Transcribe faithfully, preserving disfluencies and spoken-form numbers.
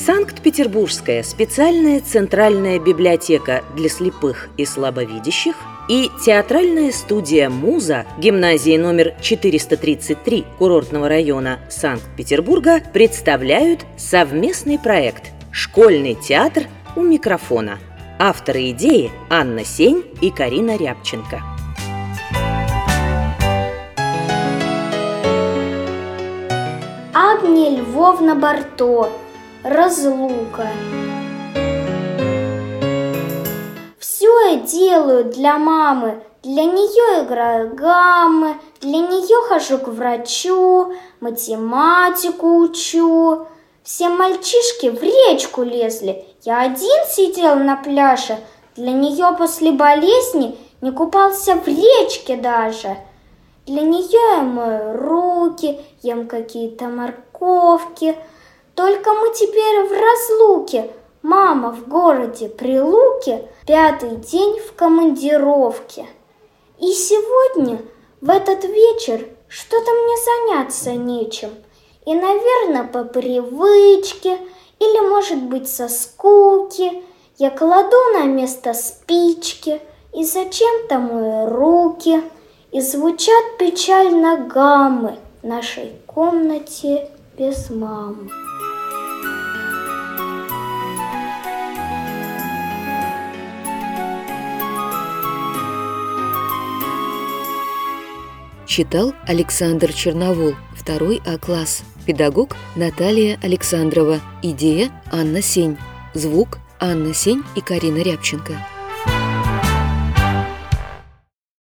Санкт-Петербургская специальная центральная библиотека для слепых и слабовидящих и театральная студия «Муза» гимназии номер четыреста тридцать три курортного района Санкт-Петербурга представляют совместный проект «Школьный театр у микрофона». Авторы идеи Анна Сень и Карина Рябченко. Агния Львовна Барто. Разлука. Все я делаю для мамы, для нее играю гаммы, для нее хожу к врачу, математику учу. Все мальчишки в речку лезли, я один сидел на пляже, для нее после болезни не купался в речке даже. Для нее я мою руки, ем какие-то морковки. Только мы теперь в разлуке. Мама в городе Прилуке, пятый день в командировке. И сегодня, в этот вечер, что-то мне заняться нечем. И, наверное, по привычке, или, может быть, со скуки, я кладу на место спички, и зачем-то мои руки, и звучат печально гаммы в нашей комнате без мамы. Читал Александр Черновол, второй А класс. Педагог Наталья Александрова. Идея Анна Сень. Звук Анна Сень и Карина Рябченко.